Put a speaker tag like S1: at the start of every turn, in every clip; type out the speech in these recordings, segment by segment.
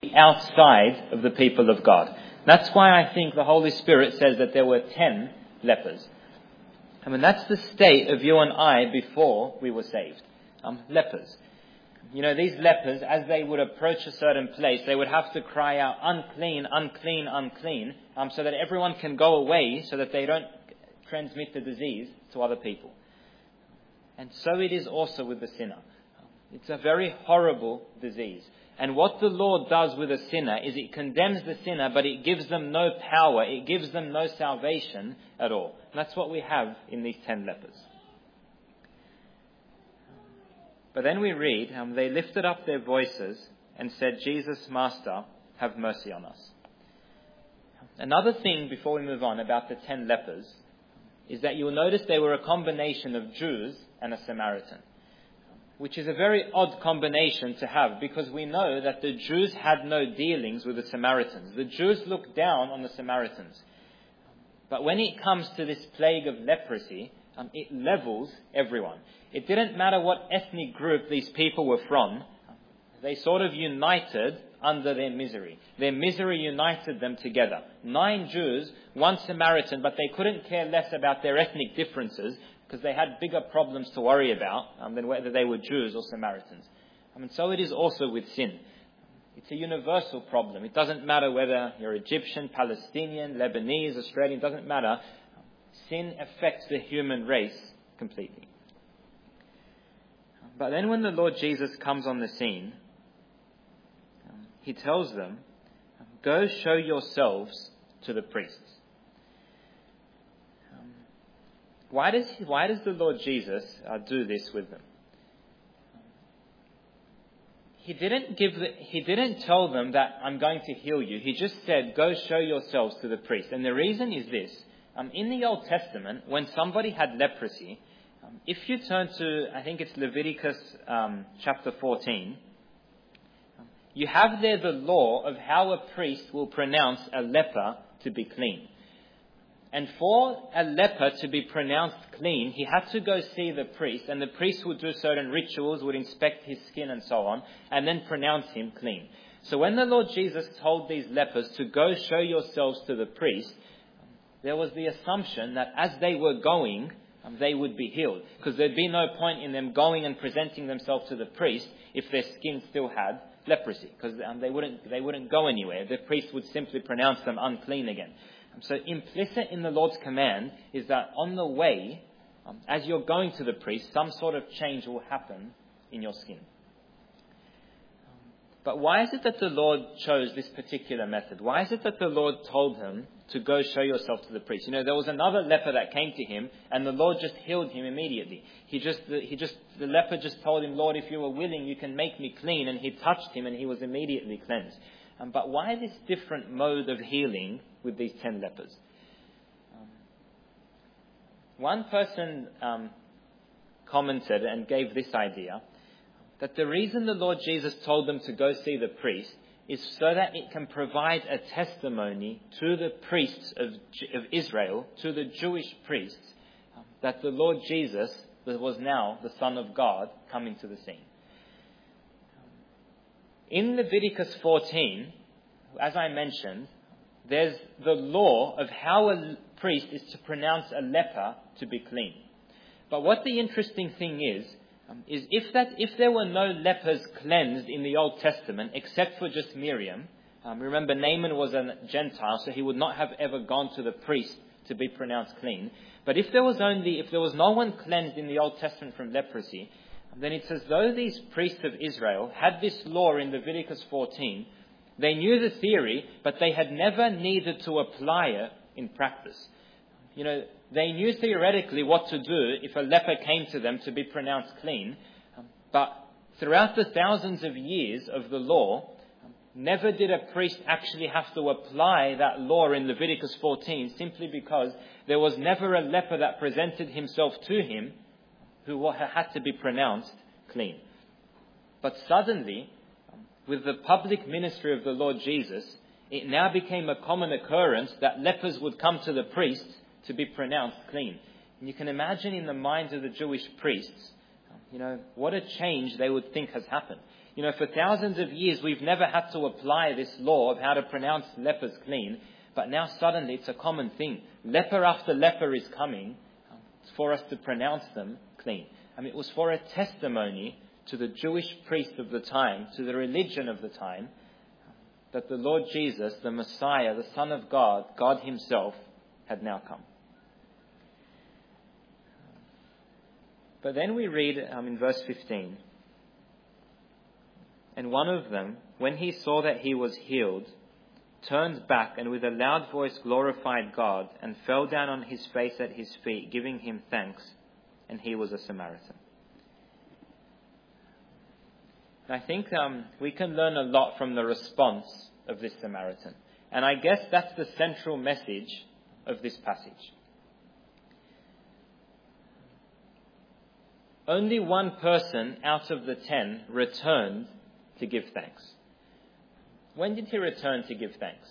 S1: outside of the people of God. That's why I think the Holy Spirit says that there were 10 lepers. I mean, that's the state of you and I before we were saved. Lepers. You know, these lepers, as they would approach a certain place, they would have to cry out, unclean, unclean, unclean, so that everyone can go away, so that they don't transmit the disease to other people. And so it is also with the sinner. It's a very horrible disease. And what the Lord does with a sinner is it condemns the sinner, but it gives them no power. It gives them no salvation at all. And that's what we have in these 10 lepers. But then we read, they lifted up their voices and said, Jesus, Master, have mercy on us. Another thing before we move on about the 10 lepers is that you'll notice they were a combination of Jews and a Samaritan, which is a very odd combination to have, because we know that the Jews had no dealings with the Samaritans. The Jews looked down on the Samaritans. But when it comes to this plague of leprosy, it levels everyone. It didn't matter what ethnic group these people were from. They sort of united under their misery. Their misery united them together. 9 Jews, 1 Samaritan, but they couldn't care less about their ethnic differences because they had bigger problems to worry about than whether they were Jews or Samaritans. So it is also with sin. It's a universal problem. It doesn't matter whether you're Egyptian, Palestinian, Lebanese, Australian, it doesn't matter. Sin affects the human race completely. But then when the Lord Jesus comes on the scene, he tells them, go show yourselves to the priests. Why does the Lord Jesus do this with them? He didn't tell them that I'm going to heal you. He just said, go show yourselves to the priest. And the reason is this. In the Old Testament, when somebody had leprosy, if you turn to, I think it's Leviticus chapter 14, you have there the law of how a priest will pronounce a leper to be clean. And for a leper to be pronounced clean, he had to go see the priest, and the priest would do certain rituals, would inspect his skin and so on, and then pronounce him clean. So when the Lord Jesus told these lepers to go show yourselves to the priest, there was the assumption that as they were going, they would be healed. Because there'd be no point in them going and presenting themselves to the priest if their skin still had leprosy. Because they wouldn't go anywhere. The priest would simply pronounce them unclean again. So implicit in the Lord's command is that on the way, as you're going to the priest, some sort of change will happen in your skin. But why is it that the Lord chose this particular method? Why is it that the Lord told him to go show yourself to the priest? You know, there was another leper that came to him, and the Lord just healed him immediately. The leper just told him, Lord, if you are willing, you can make me clean. And he touched him, and he was immediately cleansed. But why this different mode of healing with these 10 lepers? One person commented and gave this idea, that the reason the Lord Jesus told them to go see the priest is so that it can provide a testimony to the priests of Israel, to the Jewish priests, that the Lord Jesus was now the Son of God coming to the scene. In Leviticus 14, as I mentioned, there's the law of how a priest is to pronounce a leper to be clean. But what the interesting thing is if there were no lepers cleansed in the Old Testament, except for just Miriam, remember Naaman was a Gentile, so he would not have ever gone to the priest to be pronounced clean. But if there was no one cleansed in the Old Testament from leprosy, then it's as though these priests of Israel had this law in Leviticus 14. They knew the theory, but they had never needed to apply it in practice. You know, they knew theoretically what to do if a leper came to them to be pronounced clean. But throughout the thousands of years of the law, never did a priest actually have to apply that law in Leviticus 14, simply because there was never a leper that presented himself to him who had to be pronounced clean. But suddenly, with the public ministry of the Lord Jesus, it now became a common occurrence that lepers would come to the priest to be pronounced clean. And you can imagine in the minds of the Jewish priests, what a change they would think has happened. For thousands of years, we've never had to apply this law of how to pronounce lepers clean. But now suddenly it's a common thing. Leper after leper is coming for us to pronounce them clean. It was for a testimony to the Jewish priest of the time, to the religion of the time, that the Lord Jesus, the Messiah, the Son of God, God himself, had now come. But then we read in verse 15, "And one of them, when he saw that he was healed, turned back and with a loud voice glorified God and fell down on his face at his feet, giving him thanks, and he was a Samaritan." I think we can learn a lot from the response of this Samaritan. And I guess that's the central message of this passage. Only one person out of the 10 returned to give thanks. When did he return to give thanks?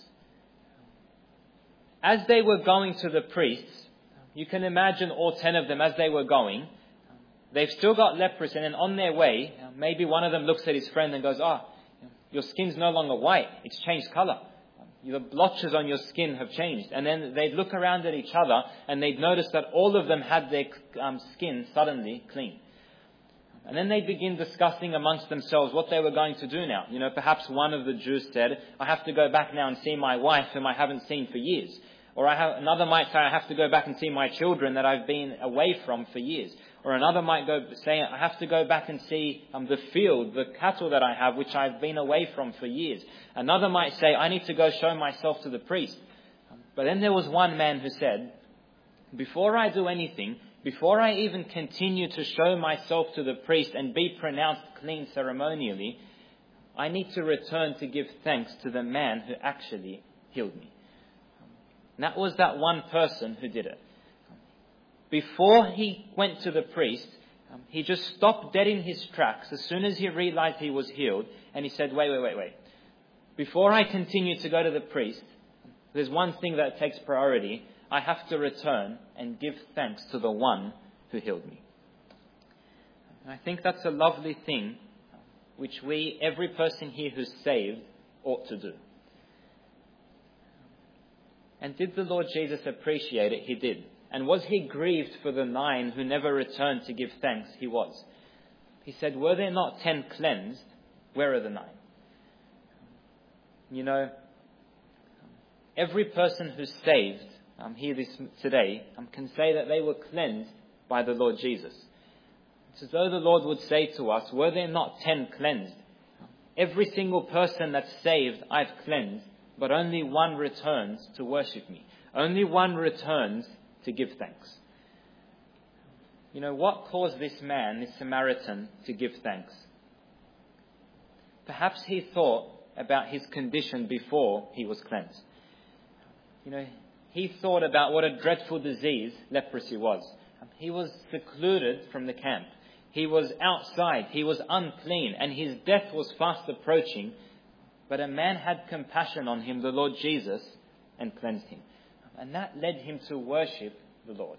S1: As they were going to the priests, you can imagine all 10 of them as they were going, they've still got leprosy, and then on their way, maybe one of them looks at his friend and goes, your skin's no longer white, it's changed colour. The blotches on your skin have changed. And then they'd look around at each other and they'd notice that all of them had their skin suddenly clean. And then they'd begin discussing amongst themselves what they were going to do now. Perhaps one of the Jews said, "I have to go back now and see my wife whom I haven't seen for years." Or another might say, "I have to go back and see my children that I've been away from for years." Or another might say, "I have to go back and see the field, the cattle that I have, which I've been away from for years." Another might say, "I need to go show myself to the priest." But then there was one man who said, "Before I do anything, before I even continue to show myself to the priest and be pronounced clean ceremonially, I need to return to give thanks to the man who actually healed me." And that was that one person who did it. Before he went to the priest, he just stopped dead in his tracks as soon as he realized he was healed. And he said, wait. Before I continue to go to the priest, there's one thing that takes priority. I have to return and give thanks to the one who healed me. And I think that's a lovely thing which every person here who's saved, ought to do. And did the Lord Jesus appreciate it? He did. And was he grieved for the 9 who never returned to give thanks? He was. He said, "Were there not 10 cleansed? Where are the 9? Every person who's saved here today can say that they were cleansed by the Lord Jesus. It's as though the Lord would say to us, "Were there not 10 cleansed? Every single person that's saved, I've cleansed, but only one returns to worship me. Only one returns to give thanks." What caused this man, this Samaritan, to give thanks? Perhaps he thought about his condition before he was cleansed. He thought about what a dreadful disease leprosy was. He was secluded from the camp. He was outside. He was unclean, and his death was fast approaching. But a man had compassion on him, the Lord Jesus, and cleansed him. And that led him to worship the Lord.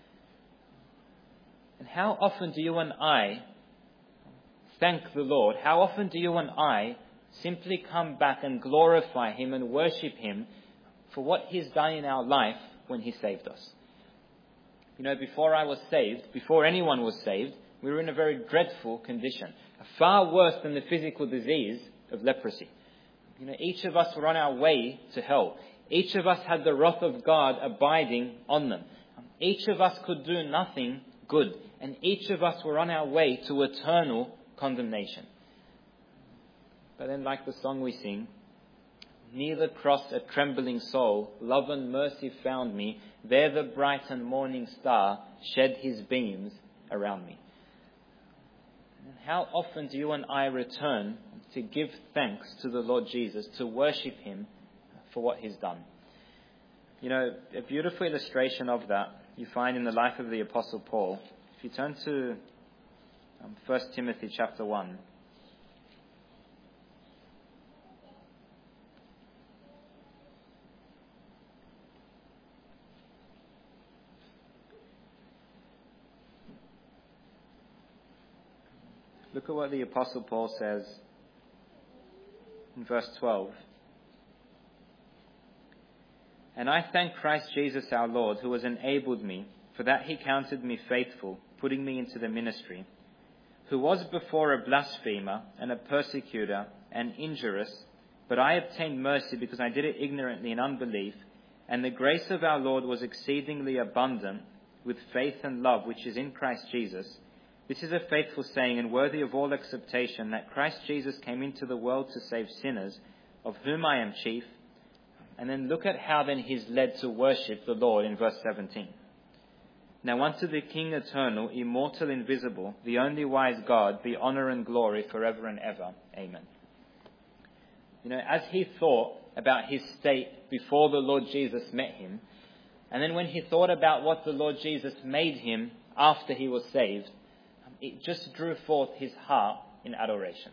S1: And how often do you and I thank the Lord? How often do you and I simply come back and glorify him and worship him for what he's done in our life when he saved us? Before I was saved, before anyone was saved, we were in a very dreadful condition, far worse than the physical disease of leprosy. Each of us were on our way to hell. Each of us had the wrath of God abiding on them. Each of us could do nothing good, and each of us were on our way to eternal condemnation. But then, like the song we sing, "Near the cross a trembling soul, love and mercy found me. There the bright and morning star shed his beams around me." And how often do you and I return to give thanks to the Lord Jesus, to worship him for what he's done? A beautiful illustration of that you find in the life of the Apostle Paul. If you turn to 1 Timothy chapter 1. Look at what the Apostle Paul says in verse 12. And I thank Christ Jesus our Lord, who has enabled me, for that he counted me faithful, putting me into the ministry, who was before a blasphemer and a persecutor and injurious, but I obtained mercy because I did it ignorantly in unbelief, and the grace of our Lord was exceedingly abundant with faith and love which is in Christ Jesus. This is a faithful saying and worthy of all acceptation, that Christ Jesus came into the world to save sinners, of whom I am chief. And then look at how then he's led to worship the Lord in verse 17. Now unto the King eternal, immortal, invisible, the only wise God, be honor and glory forever and ever. Amen. As he thought about his state before the Lord Jesus met him, and then when he thought about what the Lord Jesus made him after he was saved, it just drew forth his heart in adoration.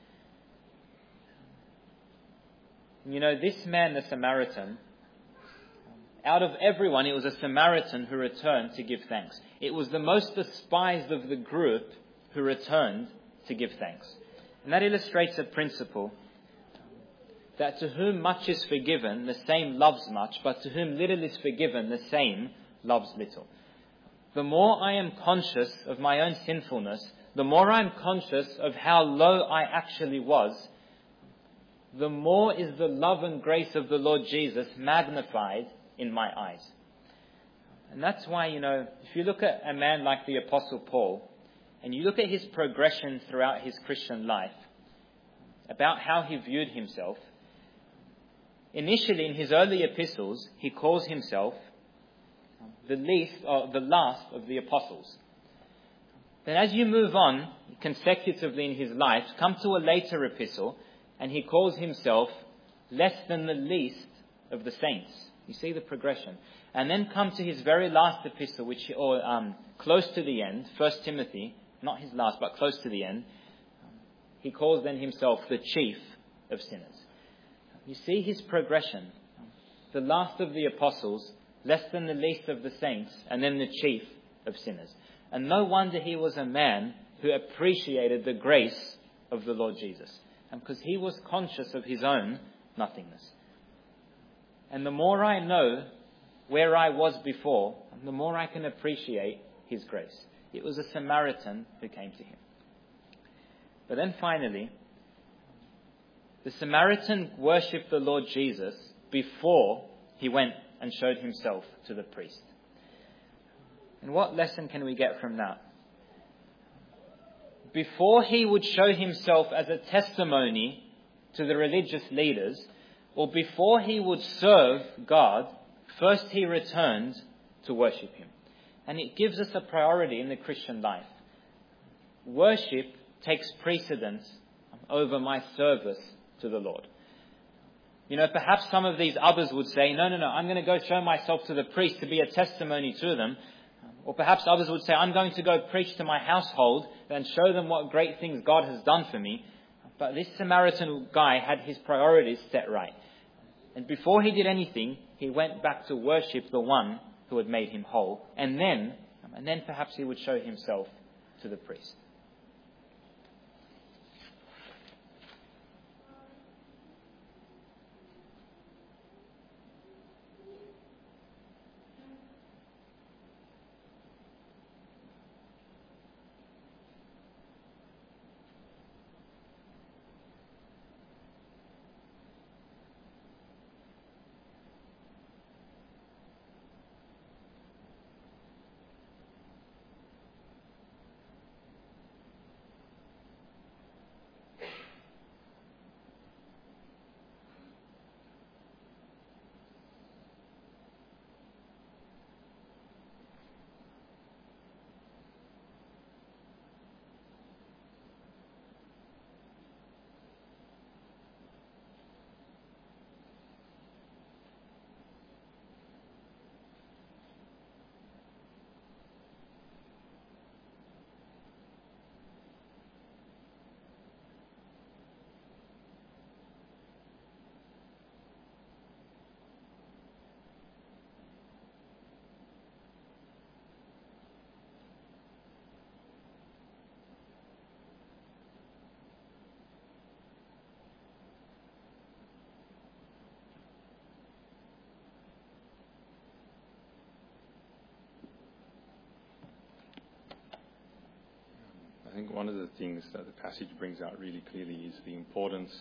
S1: This man, the Samaritan, out of everyone, it was a Samaritan who returned to give thanks. It was the most despised of the group who returned to give thanks. And that illustrates a principle that to whom much is forgiven, the same loves much, but to whom little is forgiven, the same loves little. The more I am conscious of my own sinfulness, the more I am conscious of how low I actually was, the more is the love and grace of the Lord Jesus magnified in my eyes. And that's why, if you look at a man like the Apostle Paul, and you look at his progression throughout his Christian life, about how he viewed himself, initially in his early epistles, he calls himself the last of the apostles. Then as you move on consecutively in his life, come to a later epistle, and he calls himself less than the least of the saints. You see the progression. And then come to his very last epistle, close to the end, 1 Timothy, not his last, but close to the end. He calls then himself the chief of sinners. You see his progression. The last of the apostles, less than the least of the saints, and then the chief of sinners. And no wonder he was a man who appreciated the grace of the Lord Jesus. And because he was conscious of his own nothingness. And the more I know where I was before, the more I can appreciate his grace. It was a Samaritan who came to him. But then finally, the Samaritan worshipped the Lord Jesus before he went and showed himself to the priest. And what lesson can we get from that? Before he would show himself as a testimony to the religious leaders, or before he would serve God, first he returned to worship him. And it gives us a priority in the Christian life. Worship takes precedence over my service to the Lord. Perhaps some of these others would say, no, I'm going to go show myself to the priest to be a testimony to them. Or perhaps others would say, I'm going to go preach to my household and show them what great things God has done for me. But this Samaritan guy had his priorities set right. And before he did anything, he went back to worship the one who had made him whole. And then perhaps he would show himself to the priest.
S2: think one of the things that the passage brings out really clearly is the importance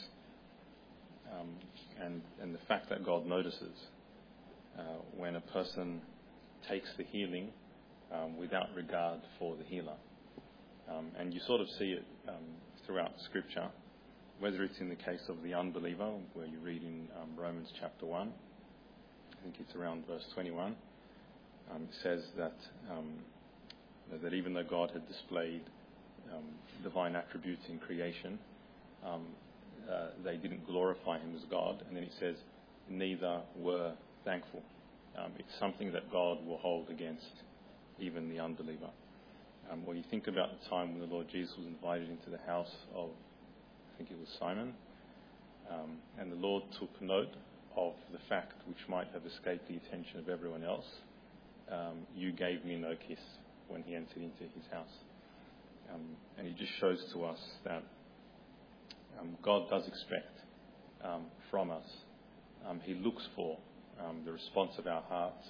S2: and the fact that God notices when a person takes the healing without regard for the healer. And you sort of see it throughout Scripture, whether it's in the case of the unbeliever, where you read in Romans chapter 1, I think it's around verse 21, it says that even though God had displayed divine attributes in creation, they didn't glorify him as God. And then it says, neither were thankful. It's something that God will hold against even the unbeliever. When you think about the time when the Lord Jesus was invited into the house of, I think it was Simon, and the Lord took note of the fact which might have escaped the attention of everyone else. You gave me no kiss when he entered into his house. And it just shows to us that God does expect from us. He looks for the response of our hearts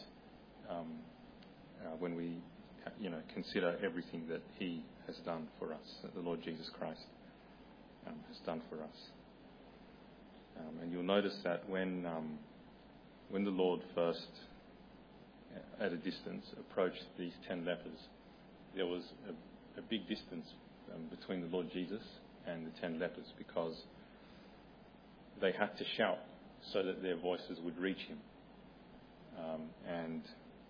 S2: when we consider everything that he has done for us, that the Lord Jesus Christ has done for us. And you'll notice that when the Lord first, at a distance, approached these 10 lepers, there was a big distance between the Lord Jesus and the 10 lepers, because they had to shout so that their voices would reach him. And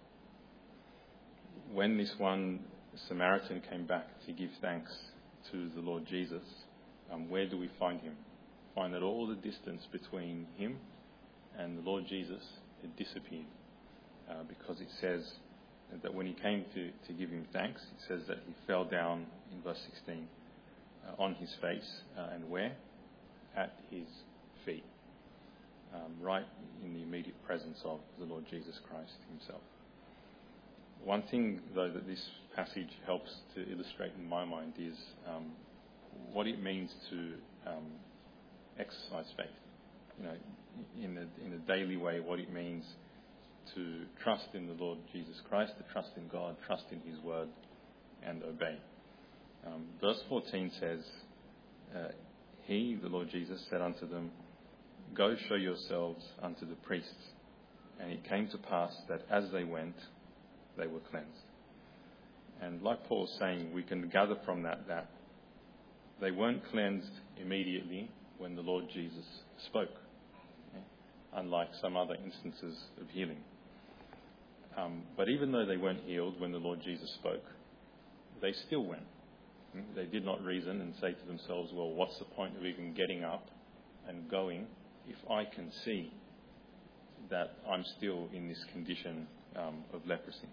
S2: when this one Samaritan came back to give thanks to the Lord Jesus, where do we find him? Find that all the distance between him and the Lord Jesus had disappeared, because it says that when he came to give him thanks, it says that he fell down, in verse 16, on his face, and where? At his feet, right in the immediate presence of the Lord Jesus Christ himself. One thing, though, that this passage helps to illustrate in my mind is what it means to exercise faith. In a daily way, what it means to trust in the Lord Jesus Christ, to trust in God, trust in his word, and obey. Verse 14 says, he, the Lord Jesus, said unto them, go show yourselves unto the priests. And it came to pass that as they went, they were cleansed. And like Paul's saying, we can gather from that they weren't cleansed immediately when the Lord Jesus spoke, unlike some other instances of healing. But even though they weren't healed when the Lord Jesus spoke, they still went. They did not reason and say to themselves, well, what's the point of even getting up and going if I can see that I'm still in this condition of leprosy?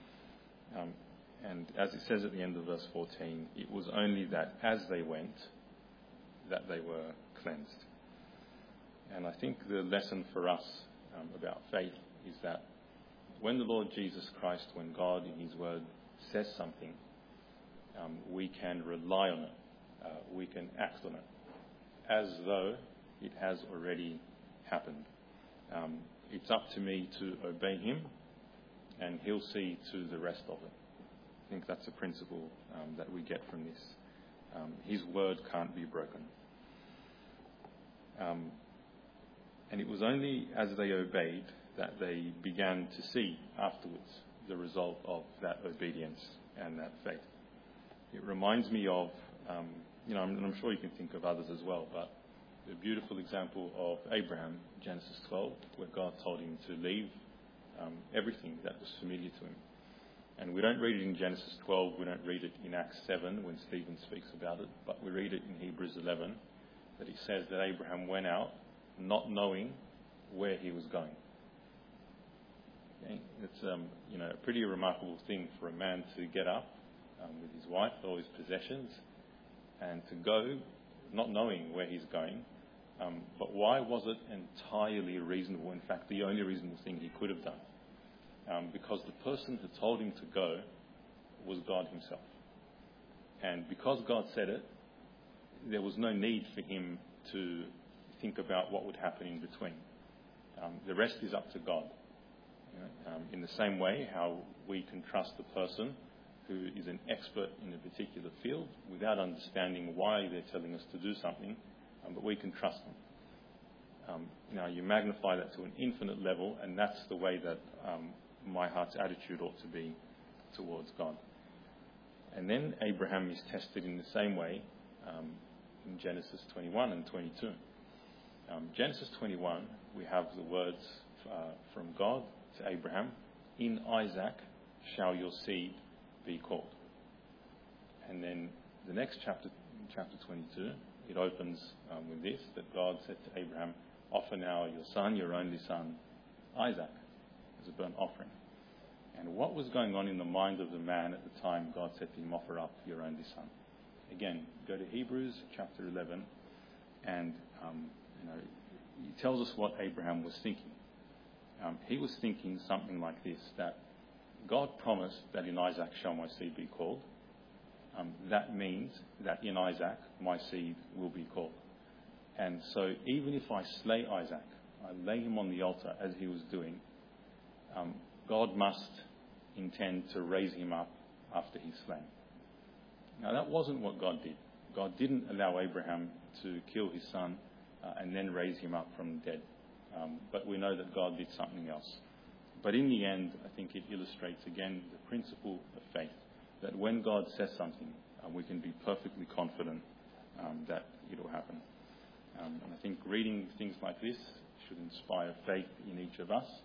S2: And as it says at the end of verse 14, it was only that as they went that they were cleansed. And I think the lesson for us about faith is that when the Lord Jesus Christ, when God in his word says something, we can rely on it, we can act on it as though it has already happened. It's up to me to obey him, and he'll see to the rest of it. I think that's a principle that we get from this. His word can't be broken. And it was only as they obeyed that they began to see afterwards the result of that obedience and that faith. It reminds me of, and I'm sure you can think of others as well, but the beautiful example of Abraham, Genesis 12, where God told him to leave everything that was familiar to him. And we don't read it in Genesis 12, we don't read it in Acts 7 when Stephen speaks about it, but we read it in Hebrews 11, that it says that Abraham went out not knowing where he was going. Okay? It's a pretty remarkable thing for a man to get up with his wife, all his possessions, and to go not knowing where he's going. But why was it entirely reasonable? In fact, the only reasonable thing he could have done. Because the person who told him to go was God himself. And because God said it, there was no need for him to think about what would happen in between. The rest is up to God. In the same way how we can trust the person who is an expert in a particular field without understanding why they're telling us to do something, but we can trust them. Now, you magnify that to an infinite level, and that's the way that my heart's attitude ought to be towards God. And then Abraham is tested in the same way in Genesis 21 and 22. Genesis 21, we have the words from God to Abraham, "In Isaac shall your seed be called." And then the next chapter 22, it opens with this, that God said to Abraham, "Offer now your son, your only son, Isaac, as a burnt offering." And what was going on in the mind of the man at the time God said to him, "Offer up your only son"? Again, go to Hebrews chapter 11, and he tells us what Abraham was thinking. He was thinking something like this, that God promised that in Isaac shall my seed be called. That means that in Isaac my seed will be called. And so even if I slay Isaac, I lay him on the altar as he was doing, God must intend to raise him up after he's slain. Now, that wasn't what God did. God didn't allow Abraham to kill his son and then raise him up from the dead. But we know that God did something else. But in the end, I think it illustrates again the principle of faith, that when God says something, we can be perfectly confident that it will happen. And I think reading things like this should inspire faith in each of us.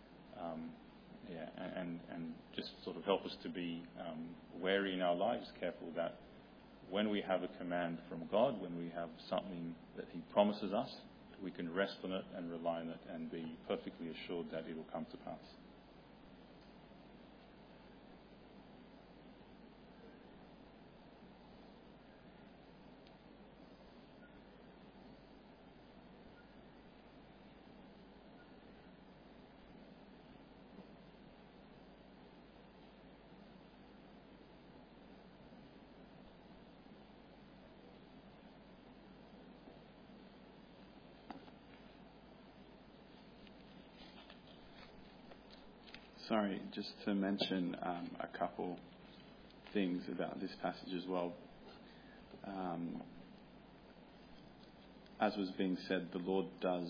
S2: And just sort of help us to be wary in our lives, careful that when we have a command from God, when we have something that He promises us, we can rest on it and rely on it and be perfectly assured that it will come to pass.
S3: Sorry, just to mention a couple things about this passage as well. As was being said, the Lord does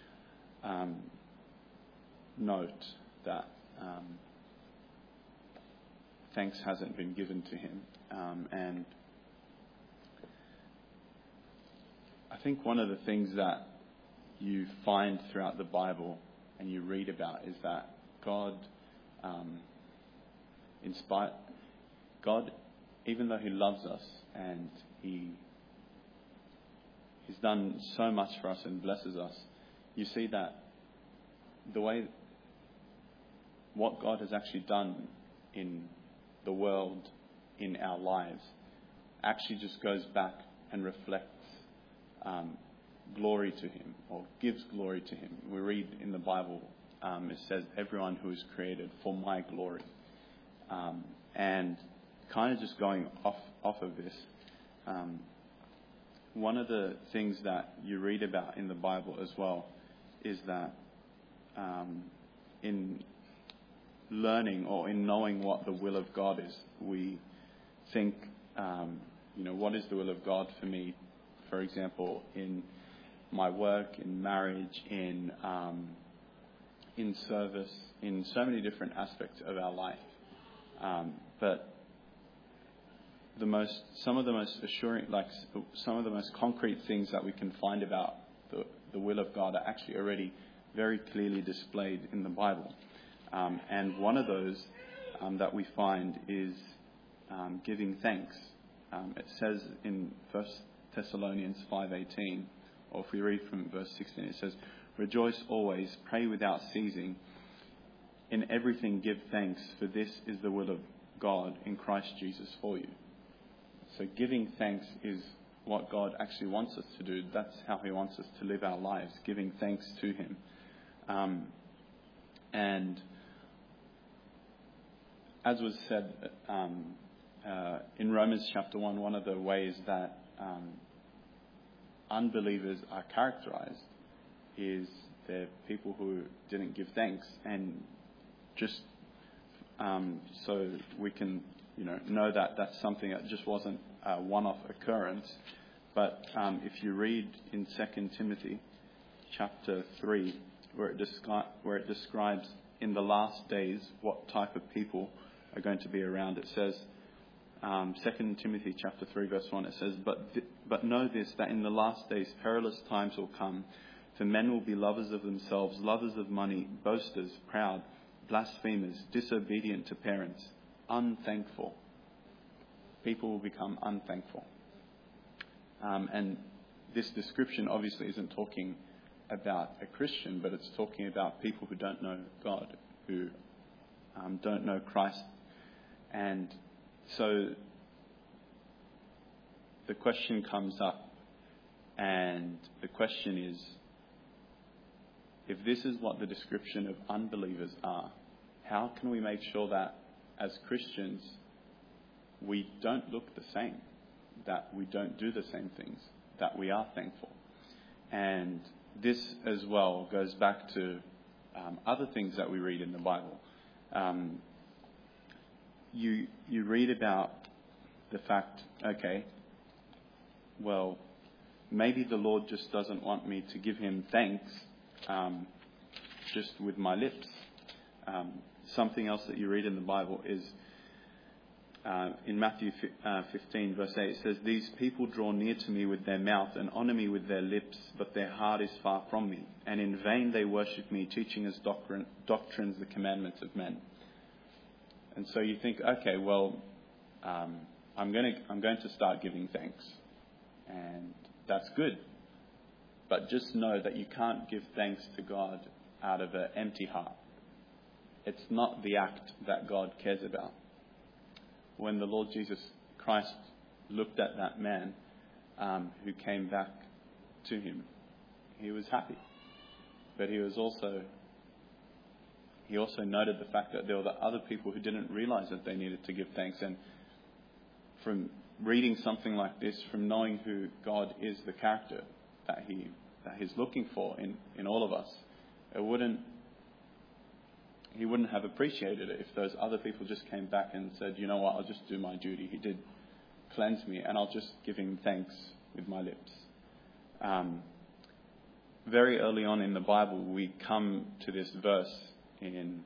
S3: note that thanks hasn't been given to him. And I think one of the things that you find throughout the Bible and you read about is that God, even though He loves us and He's done so much for us and blesses us, you see that the way what God has actually done in the world, in our lives, actually just goes back and reflects glory to Him, or gives glory to Him. We read in the Bible, it says, "Everyone who is created for my glory." And kind of just going off of this, one of the things that you read about in the Bible as well is that in learning or in knowing what the will of God is, we think, what is the will of God for me? For example, in my work, in marriage, in service, in so many different aspects of our life. But some of the most concrete things that we can find about the will of God are actually already very clearly displayed in the Bible. And one of those that we find is giving thanks. It says in 1 Thessalonians 5:18, or if we read from verse 16, it says, "Rejoice always, pray without ceasing. In everything give thanks, for this is the will of God in Christ Jesus for you." So giving thanks is what God actually wants us to do. That's how He wants us to live our lives, giving thanks to Him. And as was said in Romans chapter 1, one of the ways that unbelievers are characterized is they're people who didn't give thanks. And just so we can know that that's something that just wasn't a one-off occurrence. But if you read in 2 Timothy chapter 3, where it describes in the last days what type of people are going to be around, it says, 2 Timothy chapter 3 verse 1, it says, But know this, that in the last days perilous times will come, for men will be lovers of themselves, lovers of money, boasters, proud, blasphemers, disobedient to parents, unthankful. People will become unthankful. And this description obviously isn't talking about a Christian, but it's talking about people who don't know God, who don't know Christ. And so the question comes up, and the question is, if this is what the description of unbelievers are, how can we make sure that as Christians we don't look the same, that we don't do the same things, that we are thankful? And this as well goes back to other things that we read in the Bible. You read about the fact, okay, well, maybe the Lord just doesn't want me to give him thanks just with my lips. Something else that you read in the Bible is in Matthew 15 verse 8, it says, These people draw near to me with their mouth and honour me with their lips, but their heart is far from me. And in vain they worship me, teaching as doctrines the commandments of men. And so you think, okay, well, I'm going to start giving thanks. And that's good. But just know that you can't give thanks to God out of an empty heart. It's not the act that God cares about. When the Lord Jesus Christ looked at that man who came back to him, he was happy. But he also noted the fact that there were the other people who didn't realize that they needed to give thanks. And from reading something like this, from knowing who God is, the character that he's looking for in all of us, he wouldn't have appreciated it if those other people just came back and said, you know what, I'll just do my duty. He did cleanse me, and I'll just give him thanks with my lips. Very early on in the Bible, we come to this verse in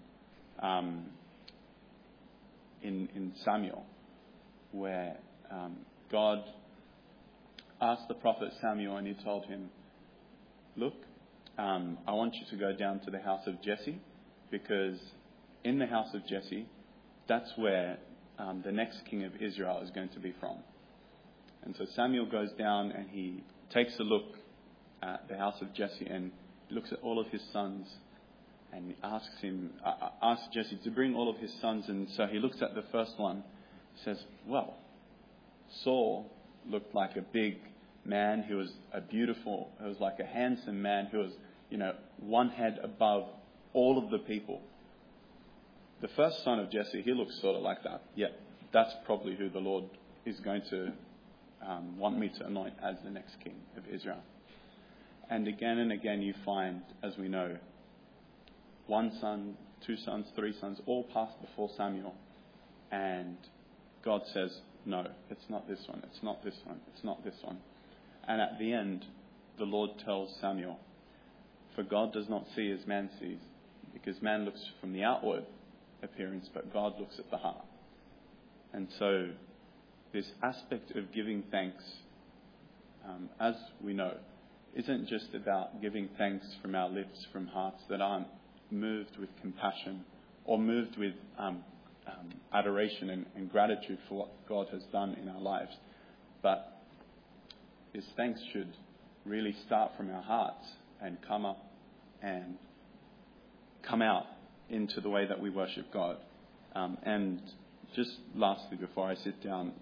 S3: Samuel, where God asked the prophet Samuel, and he told him, look, I want you to go down to the house of Jesse, because in the house of Jesse, that's where the next king of Israel is going to be from. And so Samuel goes down and he takes a look at the house of Jesse and looks at all of his sons, and asks Jesse to bring all of his sons. And so he looks at the first one, says, well, Saul looked like a big man. He was like a handsome man who was, one head above all of the people. The first son of Jesse, he looks sort of like that. Yeah, that's probably who the Lord is going to want me to anoint as the next king of Israel. And again you find, as we know, one son, two sons, three sons, all passed before Samuel. And God says, no, it's not this one, it's not this one, it's not this one. And at the end, the Lord tells Samuel, for God does not see as man sees, because man looks from the outward appearance, but God looks at the heart. And so this aspect of giving thanks, as we know, isn't just about giving thanks from our lips, from hearts that aren't moved with compassion or moved with adoration and gratitude for what God has done in our lives. But this thanks should really start from our hearts and come up and come out into the way that we worship God. And just lastly, before I sit down,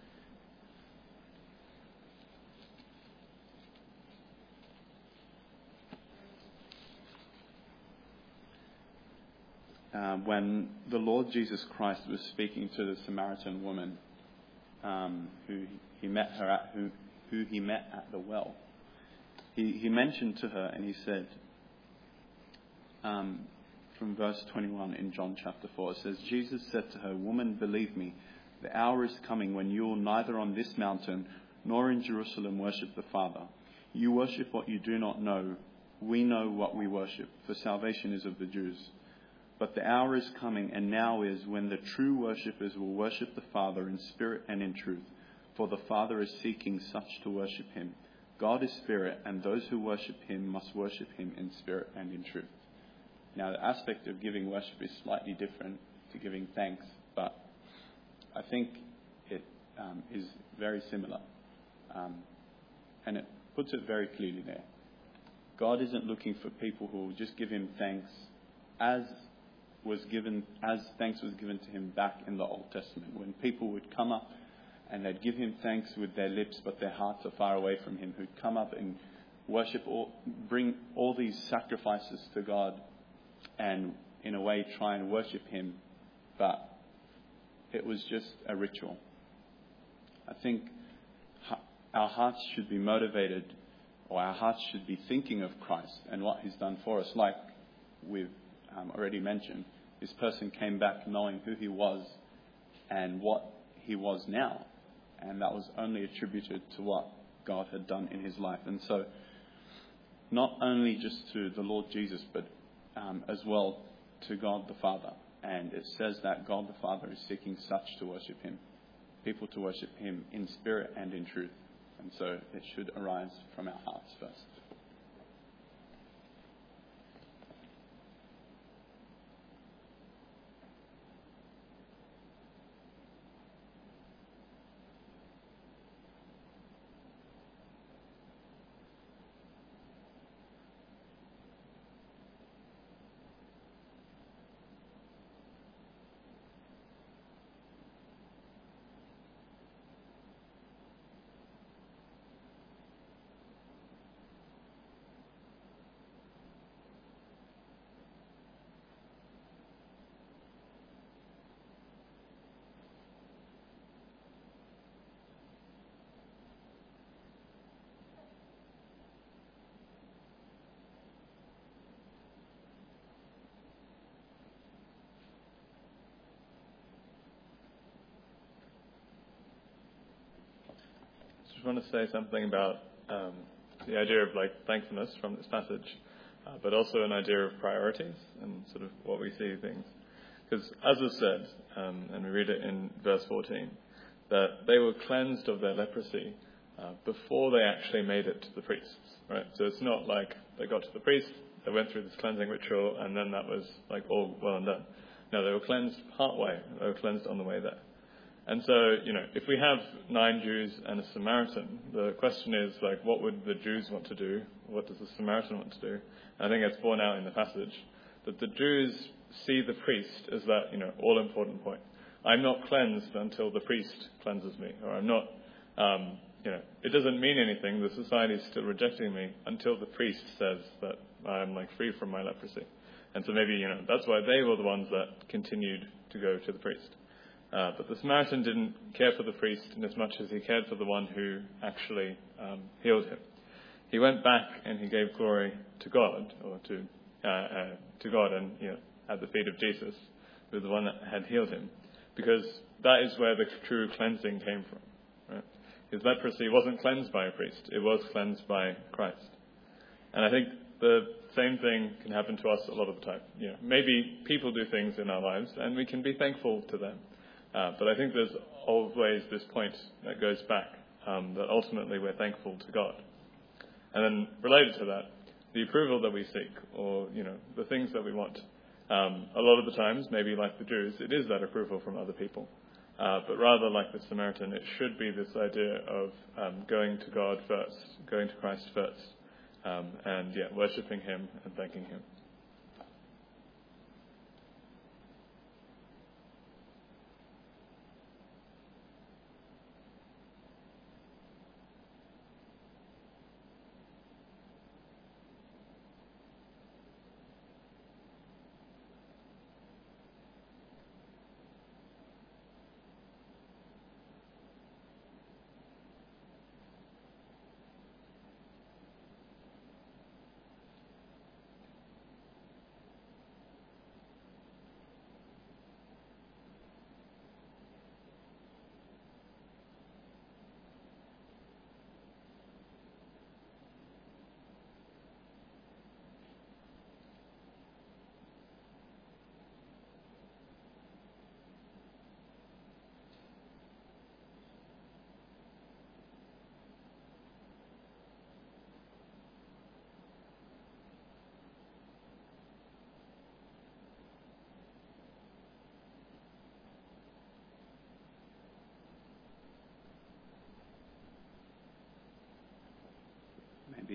S3: when the Lord Jesus Christ was speaking to the Samaritan woman who he met at the well, he mentioned to her, and he said, from verse 21 in John chapter 4, it says, Jesus said to her, Woman, believe me, The hour is coming when you will neither on this mountain nor in Jerusalem worship the Father. You worship what you do not know. We know what we worship, for salvation is of the Jews. But the hour is coming, and now is, when the true worshippers will worship the Father in spirit and in truth, for the Father is seeking such to worship him. God is spirit, and those who worship him must worship him in spirit and in truth. Now, the aspect of giving worship is slightly different to giving thanks, but I think it is very similar. And it puts it very clearly there. God isn't looking for people who will just give him thanks as thanks was given to him back in the Old Testament, when people would come up and they'd give him thanks with their lips, but their hearts are far away from him, who'd come up and bring all these sacrifices to God and in a way try and worship him, but it was just a ritual. I think our hearts should be motivated, or our hearts should be thinking of Christ and what he's done for us. Like we've already mentioned, this person came back knowing who he was and what he was now. And that was only attributed to what God had done in his life. And so, not only just to the Lord Jesus, but as well to God the Father. And it says that God the Father is seeking such to worship him, people to worship him in spirit and in truth. And so it should arise from our hearts first.
S4: I want to say something about the idea of thankfulness from this passage, but also an idea of priorities and sort of what we see things. Because as is said, and we read it in verse 14, that they were cleansed of their leprosy before they actually made it to the priests, right? So it's not like they got to the priest, they went through this cleansing ritual, and then that was all well and done. No, they were cleansed part way. They were cleansed on the way there. And so, if we have 9 Jews and a Samaritan, the question is, what would the Jews want to do? What does the Samaritan want to do? And I think it's borne out in the passage that the Jews see the priest as that, all-important point. I'm not cleansed until the priest cleanses me, or I'm not, it doesn't mean anything. The society is still rejecting me until the priest says that I'm free from my leprosy. And so maybe, that's why they were the ones that continued to go to the priest. But the Samaritan didn't care for the priest in as much as he cared for the one who actually healed him. He went back and he gave glory to God, or to God, and at the feet of Jesus, who was the one that had healed him, because that is where the true cleansing came from. Right? His leprosy wasn't cleansed by a priest; it was cleansed by Christ. And I think the same thing can happen to us a lot of the time. Maybe people do things in our lives, and we can be thankful to them. But I think there's always this point that goes back, that ultimately we're thankful to God. And then related to that, the approval that we seek, or, the things that we want, a lot of the times, maybe like the Jews, it is that approval from other people. But rather like the Samaritan, it should be this idea of going to God first, going to Christ first, and worshipping him and thanking him.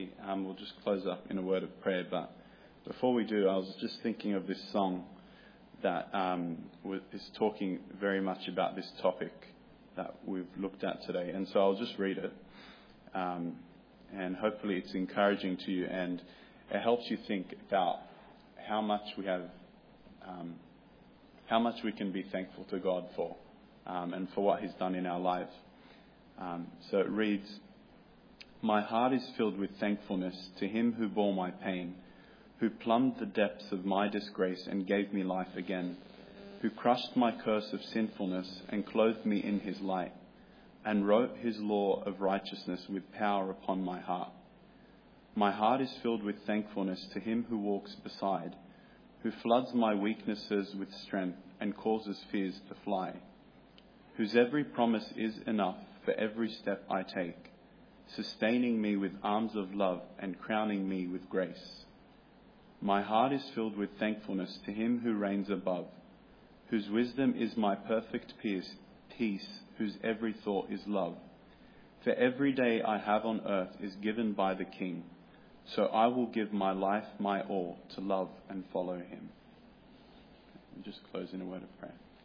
S3: shortly. We'll just close up in a word of prayer. But before we do, I was just thinking of this song that is talking very much about this topic that we've looked at today. And so I'll just read it. And hopefully it's encouraging to you and it helps you think about how much we have, how much we can be thankful to God for, and for what He's done in our lives. So it reads, "My heart is filled with thankfulness to Him who bore my pain, who plumbed the depths of my disgrace and gave me life again, who crushed my curse of sinfulness and clothed me in His light, and wrote His law of righteousness with power upon my heart. My heart is filled with thankfulness to Him who walks beside, who floods my weaknesses with strength and causes fears to fly, whose every promise is enough for every step I take, sustaining me with arms of love and crowning me with grace. My heart is filled with thankfulness to Him who reigns above, whose wisdom is my perfect peace, whose every thought is love. For every day I have on earth is given by the King, so I will give my life, my all, to love and follow Him." We'll just close in a word of prayer.